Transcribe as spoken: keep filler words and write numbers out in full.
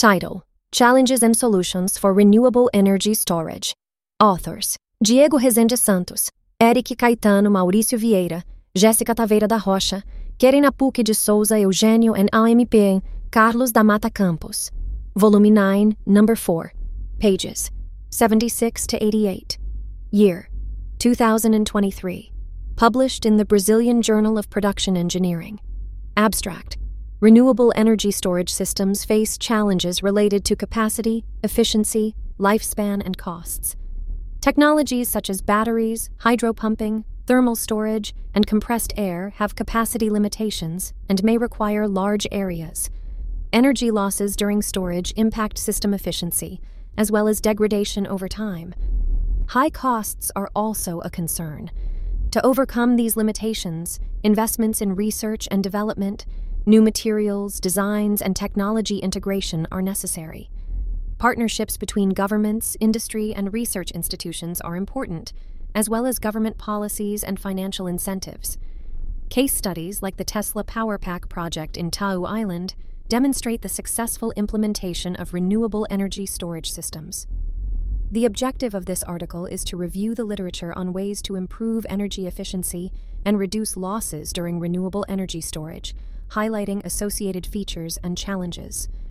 Title: Challenges and Solutions for Renewable Energy Storage. Authors: Diego Rezende Santos, Eric Caetano Maurício Vieira, Jéssica Taveira da Rocha, Kerina Pucci de Souza Eugênio and A M P Carlos da Mata Campos. Volume nine, Number four. Pages seventy-six to eighty-eight. Year: two thousand twenty-three. Published in the Brazilian Journal of Production Engineering. Abstract: Renewable energy storage systems face challenges related to capacity, efficiency, lifespan, and costs. Technologies such as batteries, hydropumping, thermal storage, and compressed air have capacity limitations and may require large areas. Energy losses during storage impact system efficiency, as well as degradation over time. High costs are also a concern. To overcome these limitations, investments in research and development, new materials, designs, and technology integration are necessary. Partnerships between governments, industry, and research institutions are important, as well as government policies and financial incentives. Case studies like the Tesla PowerPack project in Tau Island demonstrate the successful implementation of renewable energy storage systems. The objective of this article is to review the literature on ways to improve energy efficiency and reduce losses during renewable energy storage, highlighting associated features and challenges.